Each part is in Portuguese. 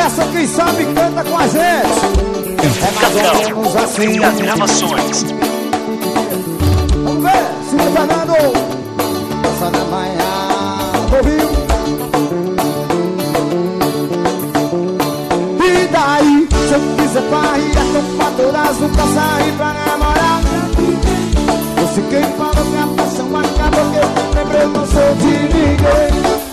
Essa quem sabe canta com a gente. É mais ou menos assim. Das gravações. Vamos ver, Cid Fernando. Essa na manhã, ouviu? E daí, se eu quiser farria com 4 horas, nunca sair pra namorar. Você quem falou que a paixão acabou, que eu lembrei, não sou de ninguém.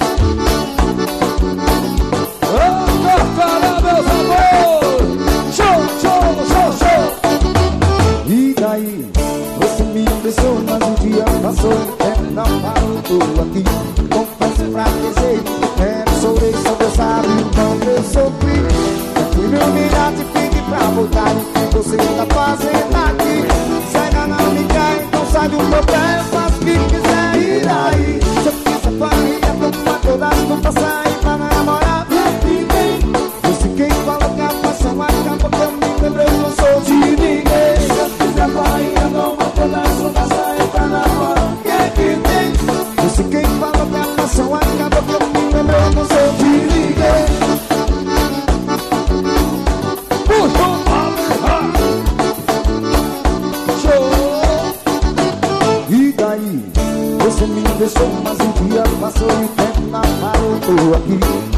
Cortará meus amores. Show, show, show, show. E daí, você me deixou, mas o dia passou, o tempo não parou, tô aqui. Confesso pra dizer, chorei, só Deus sabe o quanto eu sofri. Fui me humilhar, te pedi pra voltar, o que você tá fazendo aqui? Cega não me cai, então sai do meu pé, faz o que quiser. E daí, se eu quiser farria, tô com todas, não pra sair pra namorar. Você quem falou que a paixão acabou, que eu me lembrei, não sou de ninguém. Se eu quiser farria, não vou todas, não pra sair pra namorar. Quem que tem? Você quem falou que a paixão acabou, que eu me lembrei, não sou de ninguém. E daí, você me deixou, mas o dia passou e o tempo não parou, tô aqui.